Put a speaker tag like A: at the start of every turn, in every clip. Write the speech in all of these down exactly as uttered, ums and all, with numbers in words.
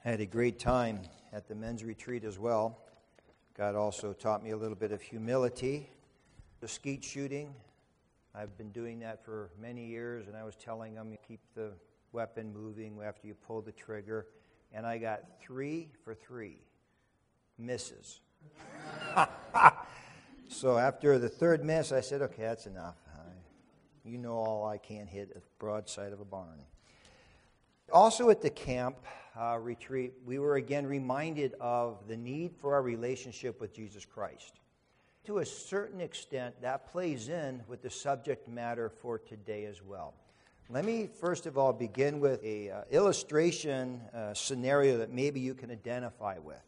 A: I had a great time at the men's retreat as well. God also taught me a little bit of humility. The skeet shooting, I've been doing that for many years, and I was telling them, keep the weapon moving after you pull the trigger, and I got three for three misses. So after the third miss, I said, okay, that's enough. I, you know all I can't hit a broadside of a barn. Also at the camp uh, retreat, we were again reminded of the need for our relationship with Jesus Christ. To a certain extent, that plays in with the subject matter for today as well. Let me first of all begin with a uh, illustration uh, scenario that maybe you can identify with.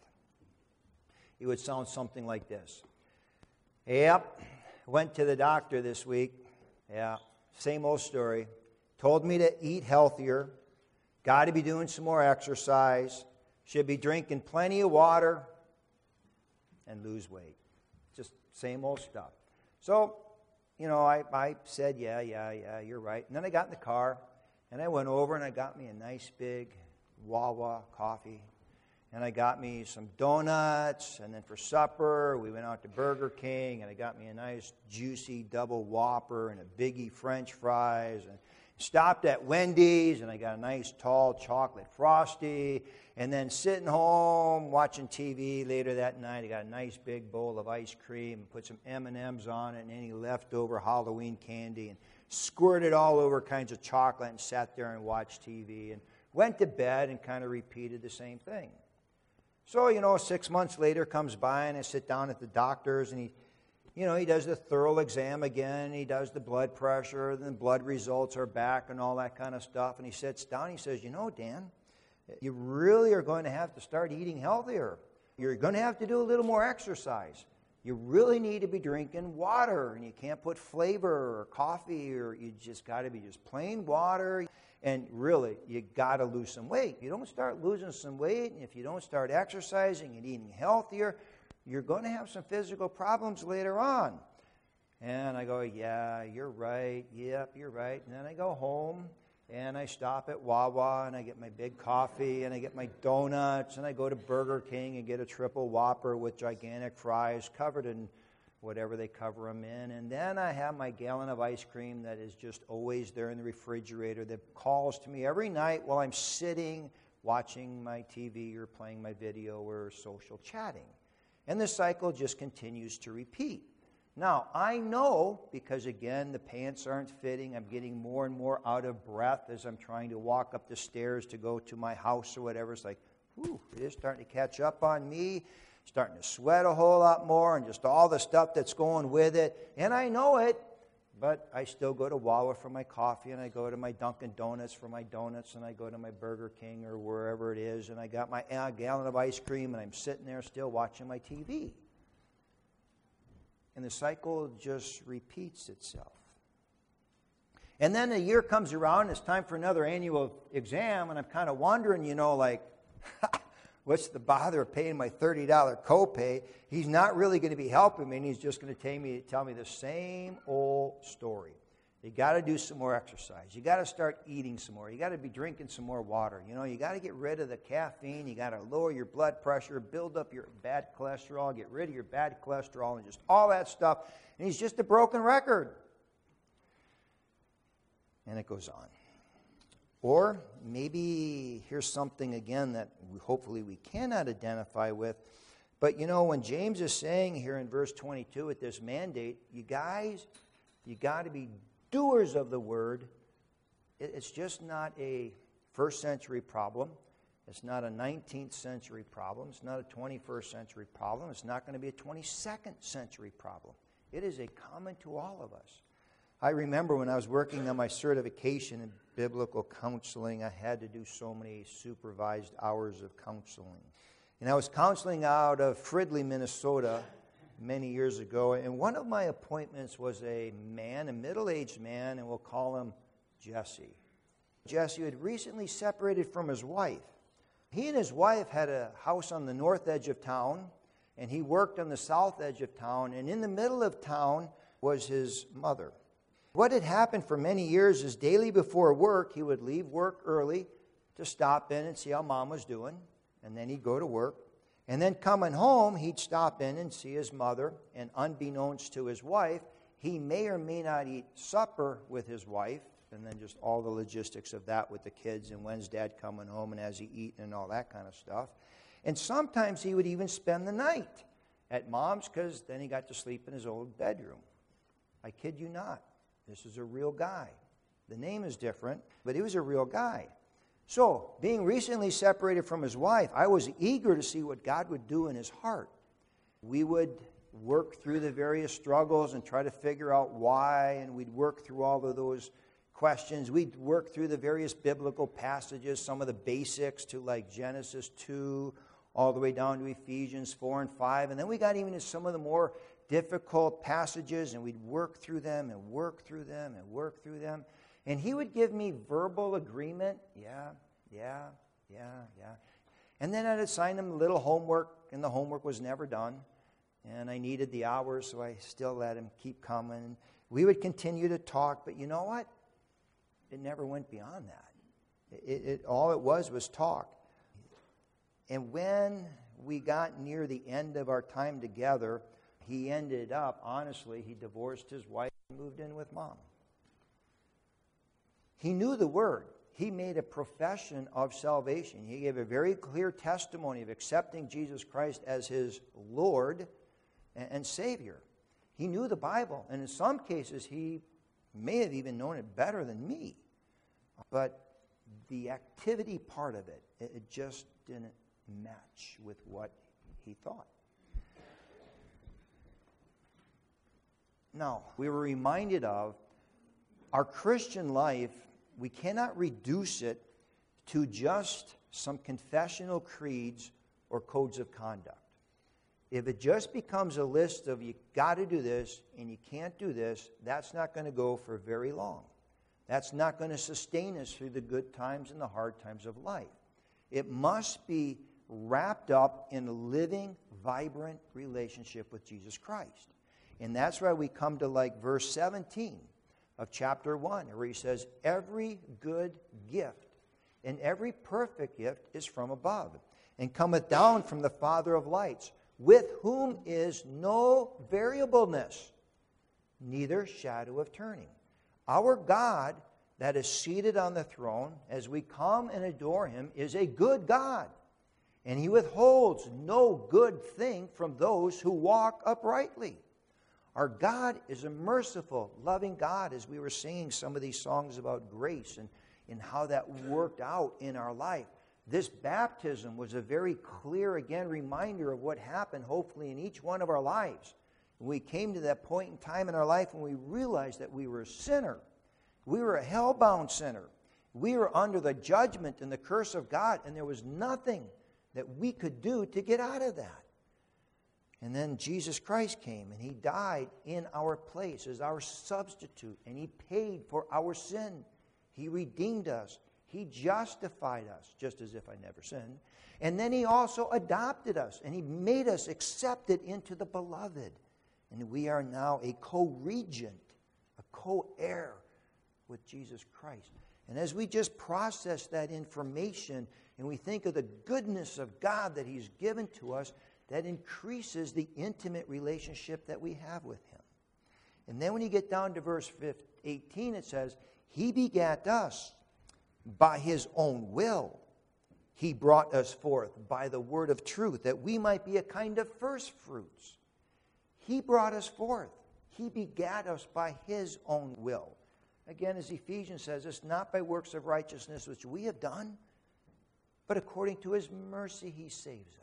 A: It would sound something like this. Yep, went to the doctor this week. Yeah, same old story. Told me to eat healthier. Got to be doing some more exercise. Should be drinking plenty of water and lose weight. Just same old stuff. So, you know, I, I said, yeah, yeah, yeah, you're right. And then I got in the car, and I went over, and I got me a nice big Wawa coffee. And I got me some donuts, and then for supper, we went out to Burger King, and I got me a nice juicy double Whopper and a biggie French fries, and stopped at Wendy's, and I got a nice tall chocolate Frosty, and then sitting home watching T V later that night, I got a nice big bowl of ice cream and put some M and M's on it and any leftover Halloween candy and squirted all over kinds of chocolate and sat there and watched T V and went to bed and kind of repeated the same thing. So, you know, six months later comes by and I sit down at the doctor's and he You know, he does the thorough exam again, he does the blood pressure, and the blood results are back and all that kind of stuff. And he sits down and he says, you know, Dan, you really are going to have to start eating healthier. You're going to have to do a little more exercise. You really need to be drinking water, and you can't put flavor or coffee, or you just got to be just plain water. And really, you got to lose some weight. You don't start losing some weight, and if you don't start exercising and eating healthier, you're going to have some physical problems later on. And I go, yeah, you're right. Yep, you're right. And then I go home, and I stop at Wawa, and I get my big coffee, and I get my donuts, and I go to Burger King and get a triple Whopper with gigantic fries covered in whatever they cover them in. And then I have my gallon of ice cream that is just always there in the refrigerator that calls to me every night while I'm sitting watching my T V or playing my video or social chatting. And the cycle just continues to repeat. Now, I know, because again, the pants aren't fitting, I'm getting more and more out of breath as I'm trying to walk up the stairs to go to my house or whatever. It's like, whew, it is starting to catch up on me, starting to sweat a whole lot more, and just all the stuff that's going with it. And I know it, but I still go to Wawa for my coffee, and I go to my Dunkin' Donuts for my donuts, and I go to my Burger King or wherever it is, and I got my uh, gallon of ice cream, and I'm sitting there still watching my T V. And the cycle just repeats itself. And then a year comes around, and it's time for another annual exam, and I'm kind of wondering, you know, like, what's the bother of paying my thirty dollars copay? He's not really going to be helping me, and he's just going to tell me, tell me the same old story. You got to do some more exercise. You got to start eating some more. You got to be drinking some more water. You know, you got to get rid of the caffeine. You got to lower your blood pressure, build up your bad cholesterol, get rid of your bad cholesterol, and just all that stuff. And he's just a broken record. And it goes on. Or maybe here's something again that we, hopefully we cannot identify with. But you know, when James is saying here in verse twenty-two with this mandate, you guys, you got to be doers of the word. It's just not a first century problem. It's not a nineteenth century problem. It's not a twenty-first century problem. It's not going to be a twenty-second century problem. It is a common to all of us. I remember when I was working on my certification in biblical counseling, I had to do so many supervised hours of counseling. And I was counseling out of Fridley, Minnesota, many years ago, and one of my appointments was a man, a middle-aged man, and we'll call him Jesse. Jesse had recently separated from his wife. He and his wife had a house on the north edge of town, and he worked on the south edge of town, and in the middle of town was his mother. What had happened for many years is daily before work, he would leave work early to stop in and see how Mom was doing. and then he'd go to work. And then coming home, he'd stop in and see his mother, and unbeknownst to his wife, he may or may not eat supper with his wife, and then just all the logistics of that with the kids, and when's Dad coming home, and has he eaten, and all that kind of stuff. And sometimes he would even spend the night at Mom's, because then he got to sleep in his old bedroom. I kid you not. This is a real guy. The name is different, but he was a real guy. So, being recently separated from his wife, I was eager to see what God would do in his heart. We would work through the various struggles and try to figure out why, and we'd work through all of those questions. We'd work through the various biblical passages, some of the basics to like Genesis two, all the way down to Ephesians four and five, and then we got even to some of the more difficult passages, and we'd work through them and work through them and work through them. And he would give me verbal agreement, yeah, yeah, yeah, yeah. And then I'd assign him a little homework, and the homework was never done. And I needed the hours, so I still let him keep coming. We would continue to talk, but you know what? It never went beyond that. It, it, all it was was talk. And when we got near the end of our time together, he ended up, honestly, he divorced his wife and moved in with Mom. He knew the word. He made a profession of salvation. He gave a very clear testimony of accepting Jesus Christ as his Lord and Savior. He knew the Bible, and in some cases he may have even known it better than me. But the activity part of it, it just didn't match with what he thought. Now, we were reminded of our Christian life. We cannot reduce it to just some confessional creeds or codes of conduct. If it just becomes a list of you got to do this and you can't do this, that's not going to go for very long. That's not going to sustain us through the good times and the hard times of life. It must be wrapped up in a living, vibrant relationship with Jesus Christ. And that's why we come to like verse seventeen of chapter one, where he says, every good gift and every perfect gift is from above, and cometh down from the Father of lights, with whom is no variableness, neither shadow of turning. Our God that is seated on the throne, as we come and adore him, is a good God, and he withholds no good thing from those who walk uprightly. Our God is a merciful, loving God, as we were singing some of these songs about grace and, and how that worked out in our life. This baptism was a very clear, again, reminder of what happened, hopefully, in each one of our lives. We came to that point in time in our life when we realized that we were a sinner. We were a hell-bound sinner. We were under the judgment and the curse of God, and there was nothing that we could do to get out of that. And then Jesus Christ came, and he died in our place as our substitute, and he paid for our sin. He redeemed us. He justified us, just as if I never sinned. And then he also adopted us, and he made us accepted into the beloved. And we are now a co-regent, a co-heir with Jesus Christ. And as we just process that information, and we think of the goodness of God that he's given to us, that increases the intimate relationship that we have with him. And then when you get down to verse eighteen, it says, he begat us by his own will. He brought us forth by the word of truth, that we might be a kind of first fruits. He brought us forth. He begat us by his own will. Again, as Ephesians says, it's not by works of righteousness which we have done, but according to his mercy he saves us.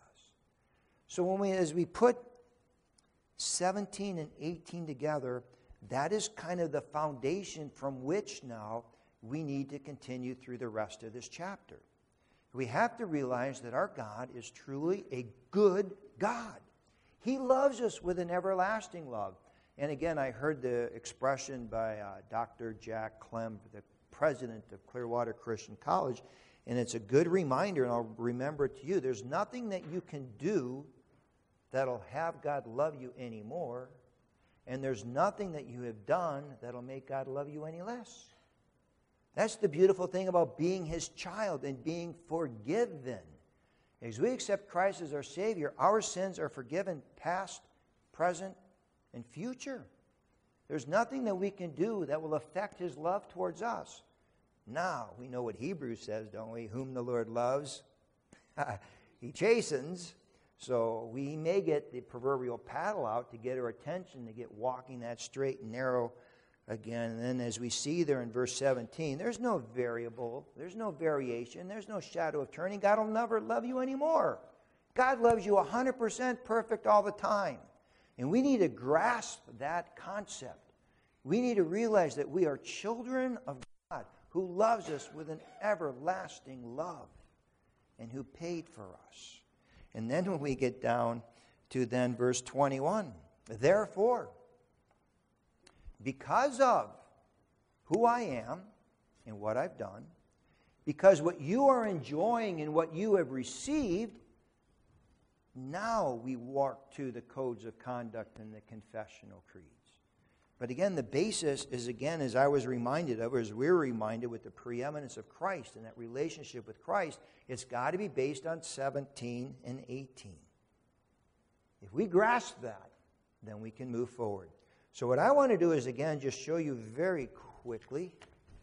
A: So when we, as we put seventeen and eighteen together, that is kind of the foundation from which now we need to continue through the rest of this chapter. We have to realize that our God is truly a good God. He loves us with an everlasting love. And again, I heard the expression by uh, Doctor Jack Clem, the president of Clearwater Christian College, and it's a good reminder, and I'll remember it to you. There's nothing that you can do that'll have God love you anymore, and there's nothing that you have done that'll make God love you any less. That's the beautiful thing about being his child and being forgiven. As we accept Christ as our Savior, our sins are forgiven past, present, and future. There's nothing that we can do that will affect His love towards us. Now, we know what Hebrews says, don't we? Whom the Lord loves, He chastens. So we may get the proverbial paddle out to get our attention, to get walking that straight and narrow again. And then as we see there in verse seventeen, there's no variable, there's no variation, there's no shadow of turning. God will never love you anymore. God loves you one hundred percent perfect all the time. And we need to grasp that concept. We need to realize that we are children of God who loves us with an everlasting love and who paid for us. And then when we get down to then verse twenty-one, therefore, because of who I am and what I've done, because what you are enjoying and what you have received, now we walk to the codes of conduct and the confessional creeds. But again, the basis is, again, as I was reminded of, or as we were reminded with the preeminence of Christ and that relationship with Christ, it's got to be based on seventeen and eighteen. If we grasp that, then we can move forward. So what I want to do is, again, just show you very quickly,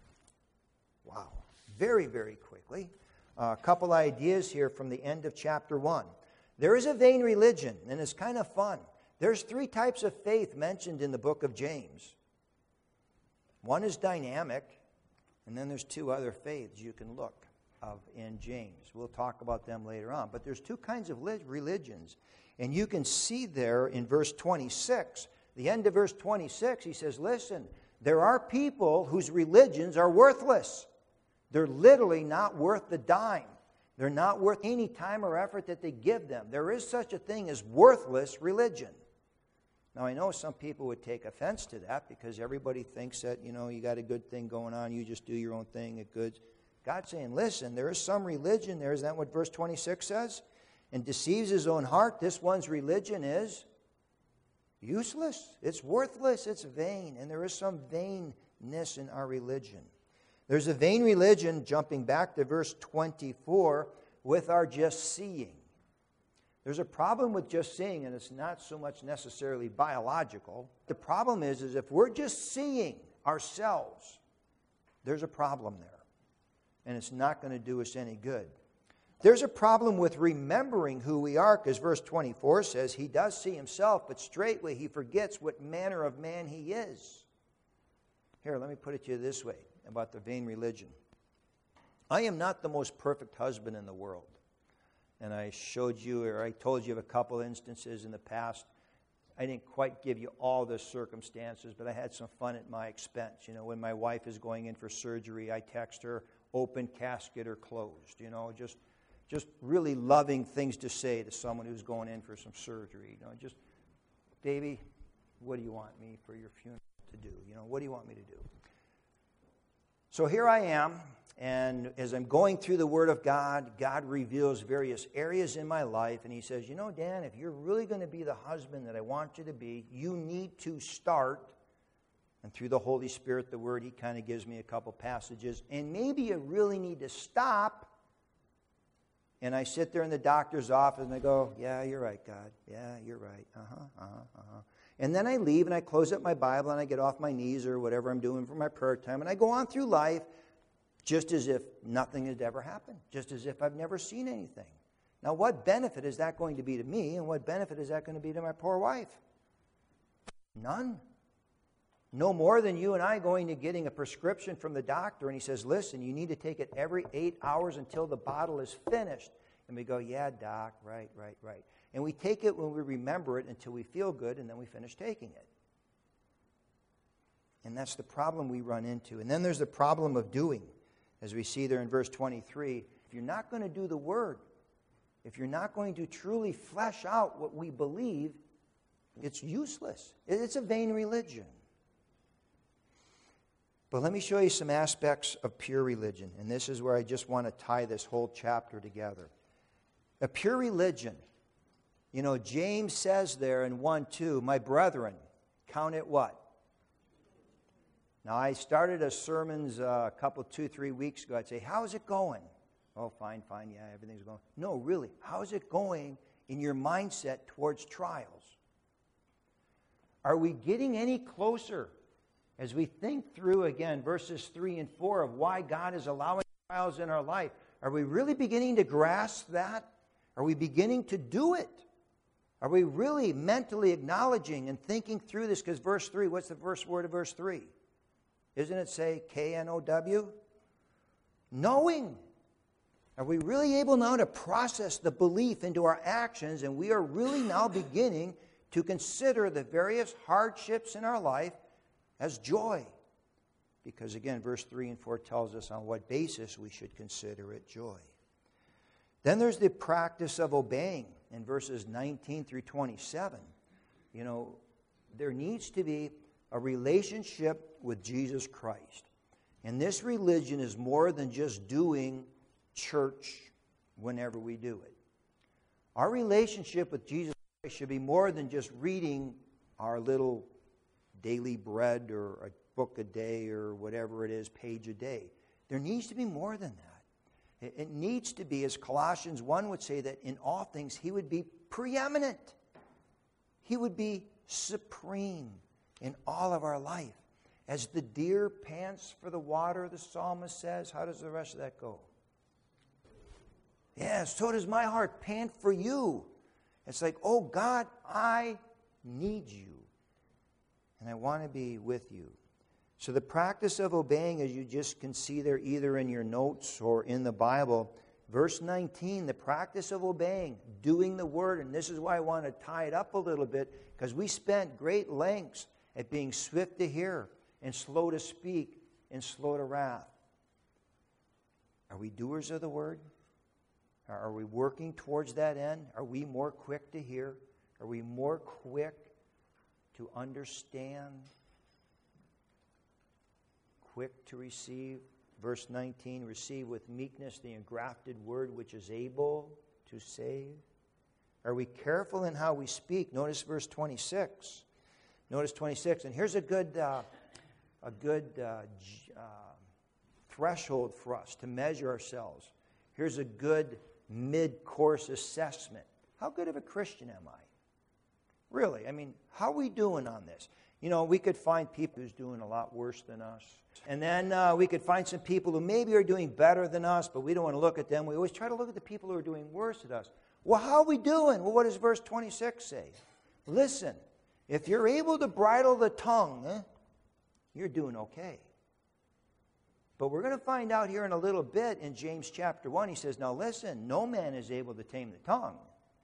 A: wow, very, very quickly, uh, a couple ideas here from the end of chapter one. There is a vain religion, and it's kind of fun. There's three types of faith mentioned in the book of James. One is dynamic, and then there's two other faiths you can look of in James. We'll talk about them later on. But there's two kinds of religions. And you can see there in verse twenty-six, the end of verse twenty-six, he says, listen, there are people whose religions are worthless. They're literally not worth the dime. They're not worth any time or effort that they give them. There is such a thing as worthless religion. Now, I know some people would take offense to that because everybody thinks that, you know, you got a good thing going on, you just do your own thing at good. God's saying, listen, there is some religion there. Is that what verse twenty-six says? And deceives his own heart. This one's religion is useless. It's worthless. It's vain. And there is some vainness in our religion. There's a vain religion, jumping back to verse twenty-four, with our just seeing. There's a problem with just seeing, and it's not so much necessarily biological. The problem is, is if we're just seeing ourselves, there's a problem there. And it's not going to do us any good. There's a problem with remembering who we are, because verse twenty-four says, he does see himself, but straightway he forgets what manner of man he is. Here, let me put it to you this way about the vain religion. I am not the most perfect husband in the world. And I showed you, or I told you of a couple instances in the past. I didn't quite give you all the circumstances, but I had some fun at my expense. You know, when my wife is going in for surgery, I text her, open casket or closed. You know, just just really loving things to say to someone who's going in for some surgery. You know, just, baby, what do you want me for your funeral to do? You know, what do you want me to do? So here I am, and as I'm going through the Word of God, God reveals various areas in my life, and He says, you know, Dan, if you're really going to be the husband that I want you to be, you need to start. And through the Holy Spirit, the Word, He kind of gives me a couple passages, and maybe you really need to stop. And I sit there in the doctor's office, and I go, yeah, you're right, God. Yeah, you're right. Uh-huh, uh-huh, uh-huh. And then I leave, and I close up my Bible, and I get off my knees or whatever I'm doing for my prayer time, and I go on through life just as if nothing had ever happened, just as if I've never seen anything. Now, what benefit is that going to be to me, and what benefit is that going to be to my poor wife? None. No more than you and I going to getting a prescription from the doctor, and he says, listen, you need to take it every eight hours until the bottle is finished. And we go, yeah, doc, right, right, right. And we take it when we remember it until we feel good, and then we finish taking it. And that's the problem we run into. And then there's the problem of doing. As we see there in verse twenty-three, if you're not going to do the Word, if you're not going to truly flesh out what we believe, it's useless. It's a vain religion. But let me show you some aspects of pure religion. And this is where I just want to tie this whole chapter together. A pure religion. You know, James says there in one two, my brethren, count it what? Now, I started a sermons uh, a couple, two, three weeks ago. I'd say, how's it going? Oh, fine, fine, yeah, everything's going. No, really, how's it going in your mindset towards trials? Are we getting any closer as we think through, again, verses three and four of why God is allowing trials in our life? Are we really beginning to grasp that? Are we beginning to do it? Are we really mentally acknowledging and thinking through this? Because verse three, what's the first word of verse three? Isn't it say K N O W? Knowing. Are we really able now to process the belief into our actions, and we are really now beginning to consider the various hardships in our life as joy? Because again, verse three and four tells us on what basis we should consider it joy. Then there's the practice of obeying in verses nineteen through twenty-seven. You know, there needs to be a relationship with Jesus Christ. And this religion is more than just doing church whenever we do it. Our relationship with Jesus Christ should be more than just reading our little daily bread or a book a day or whatever it is, page a day. There needs to be more than that. It, it needs to be, as Colossians one would say, that in all things he would be preeminent. He would be supreme in all of our life. As the deer pants for the water, the psalmist says. How does the rest of that go? Yeah, so does my heart pant for you. It's like, oh God, I need you. And I want to be with you. So the practice of obeying, as you just can see there either in your notes or in the Bible, verse nineteen, the practice of obeying, doing the word. And this is why I want to tie it up a little bit, because we spent great lengths at being swift to hear and slow to speak and slow to wrath. Are we doers of the word? Are we working towards that end? Are we more quick to hear? Are we more quick to understand? Quick to receive? Verse nineteen, receive with meekness the engrafted word which is able to save. Are we careful in how we speak? Notice verse twenty-six. Notice twenty-six, and here's a good, uh, a good uh, uh, threshold for us to measure ourselves. Here's a good mid-course assessment. How good of a Christian am I? Really, I mean, how are we doing on this? You know, we could find people who's doing a lot worse than us. And then uh, we could find some people who maybe are doing better than us, but we don't want to look at them. We always try to look at the people who are doing worse than us. Well, how are we doing? Well, what does verse twenty-six say? Listen, if you're able to bridle the tongue, eh, you're doing okay. But we're going to find out here in a little bit in James chapter one, he says, now listen, no man is able to tame the tongue.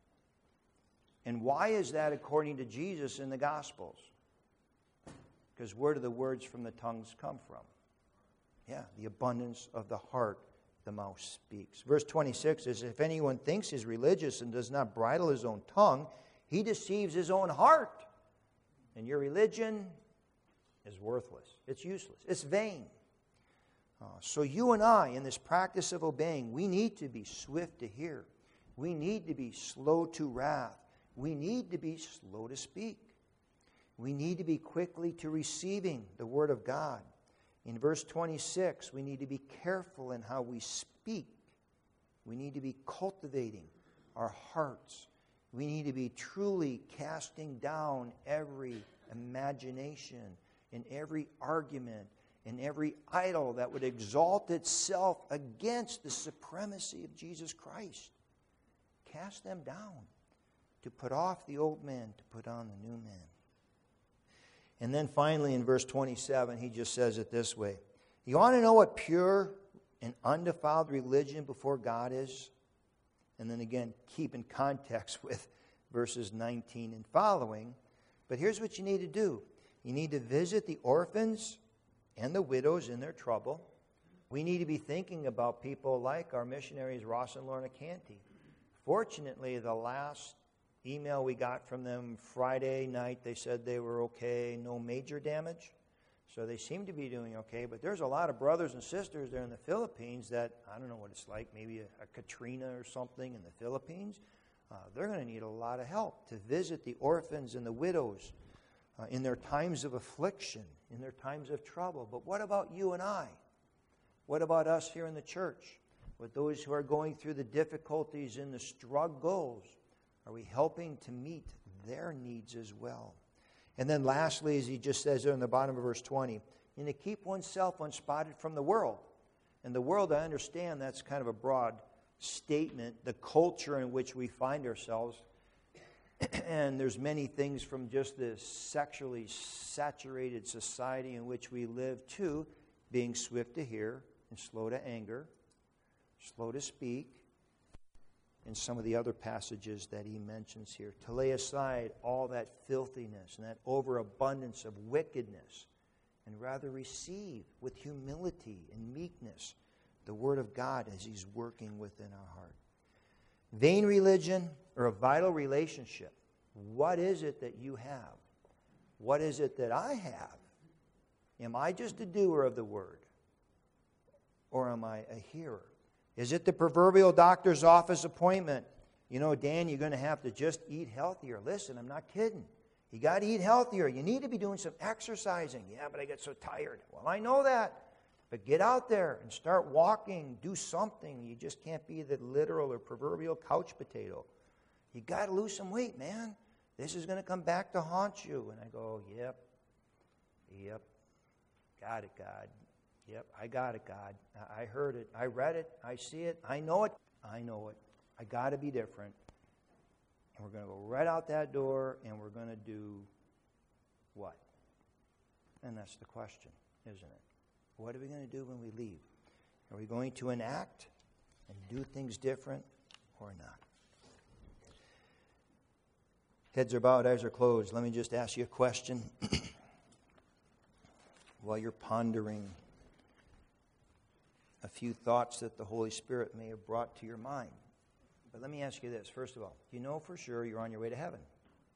A: And why is that according to Jesus in the Gospels? Because where do the words from the tongues come from? Yeah, the abundance of the heart, the mouth speaks. Verse twenty-six is, if anyone thinks he's religious and does not bridle his own tongue, he deceives his own heart. And your religion is worthless. It's useless. It's vain. Uh, so you and I, in this practice of obeying, we need to be swift to hear. We need to be slow to wrath. We need to be slow to speak. We need to be quickly to receiving the Word of God. In verse twenty-six, we need to be careful in how we speak. We need to be cultivating our hearts. We need to be truly casting down every imagination and every argument and every idol that would exalt itself against the supremacy of Jesus Christ. Cast them down, to put off the old man, to put on the new man. And then finally in verse twenty-seven, he just says it this way. You want to know what pure and undefiled religion before God is? And then again, keep in context with verses nineteen and following. But here's what you need to do. You need to visit the orphans and the widows in their trouble. We need to be thinking about people like our missionaries, Ross and Lorna Canty. Fortunately, the last email we got from them Friday night, they said they were okay, no major damage. So they seem to be doing okay. But there's a lot of brothers and sisters there in the Philippines that, I don't know what it's like, maybe a, a Katrina or something in the Philippines. Uh, they're going to need a lot of help to visit the orphans and the widows uh, in their times of affliction, in their times of trouble. But what about you and I? What about us here in the church? with those who are going through the difficulties and the struggles? Are we helping to meet their needs as well? And then lastly, as he just says there in the bottom of verse twenty, and to keep oneself unspotted from the world. And the world, I understand, that's kind of a broad statement, the culture in which we find ourselves. And there's many things from just this sexually saturated society in which we live to being swift to hear and slow to anger, slow to speak, and some of the other passages that he mentions here. To lay aside all that filthiness and that overabundance of wickedness, and rather receive with humility and meekness the Word of God as He's working within our heart. Vain religion or a vital relationship. What is it that you have? What is it that I have? Am I just a doer of the Word? Or am I a hearer? Is it the proverbial doctor's office appointment? You know, Dan, you're going to have to just eat healthier. Listen, I'm not kidding. You got to eat healthier. You need to be doing some exercising. Yeah, but I get so tired. Well, I know that. But get out there and start walking. Do something. You just can't be the literal or proverbial couch potato. You got to lose some weight, man. This is going to come back to haunt you. And I go, yep, yep, got it, God. Yep, I got it, God. I heard it. I read it. I see it. I know it. I know it. I got to be different. And we're going to go right out that door, and we're going to do what? And that's the question, isn't it? What are we going to do when we leave? Are we going to enact and do things different or not? Heads are bowed, eyes are closed. Let me just ask you a question while you're pondering a few thoughts that the Holy Spirit may have brought to your mind. But let me ask you this. First of all, do you know for sure you're on your way to heaven?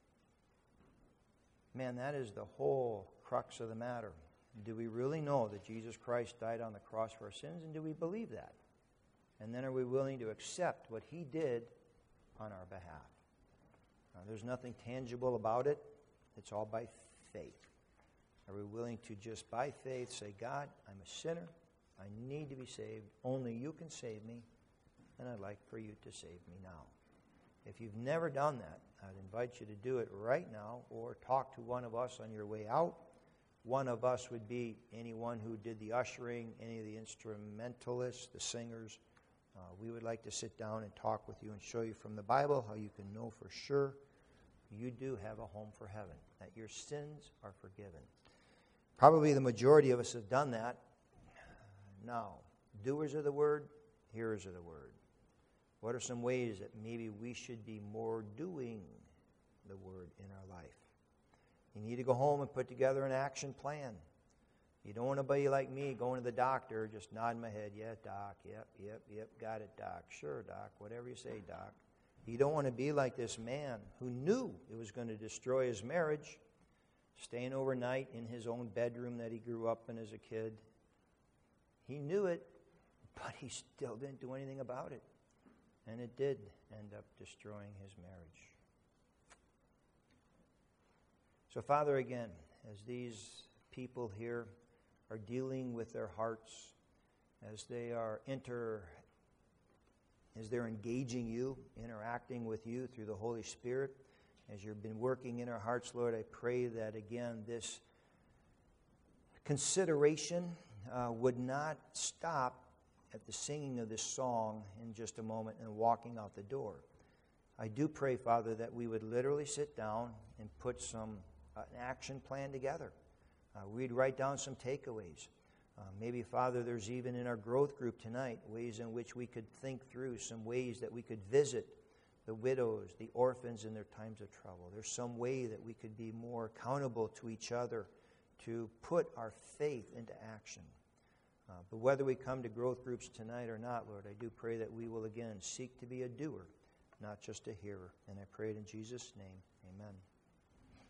A: Man, that is the whole crux of the matter. Do we really know that Jesus Christ died on the cross for our sins, and do we believe that? And then are we willing to accept what He did on our behalf? Now, there's nothing tangible about it. It's all by faith. Are we willing to just by faith say, God, I'm a sinner. I need to be saved. Only You can save me, and I'd like for You to save me now. If you've never done that, I'd invite you to do it right now, or talk to one of us on your way out. One of us would be anyone who did the ushering, any of the instrumentalists, the singers. Uh, we would like to sit down and talk with you and show you from the Bible how you can know for sure you do have a home for heaven, that your sins are forgiven. Probably the majority of us have done that. Now, doers of the Word, hearers of the Word. What are some ways that maybe we should be more doing the Word in our life? You need to go home and put together an action plan. You don't want to be like me going to the doctor, just nodding my head, yeah, doc, yep, yep, yep, got it, doc, sure, doc, whatever you say, doc. You don't want to be like this man who knew it was going to destroy his marriage, staying overnight in his own bedroom that he grew up in as a kid. He knew it, but he still didn't do anything about it. And it did end up destroying his marriage. So, Father, again, as these people here are dealing with their hearts, as they are enter, as they're engaging You, interacting with You through the Holy Spirit, as You've been working in our hearts, Lord, I pray that, again, this consideration uh, would not stop at the singing of this song in just a moment and walking out the door. I do pray, Father, that we would literally sit down and put some uh, an action plan together. Uh, we'd write down some takeaways. Uh, maybe, Father, there's even in our growth group tonight ways in which we could think through some ways that we could visit the widows, the orphans in their times of trouble. There's some way that we could be more accountable to each other to put our faith into action. Uh, but whether we come to growth groups tonight or not, Lord, I do pray that we will again seek to be a doer, not just a hearer. And I pray it in Jesus' name. Amen.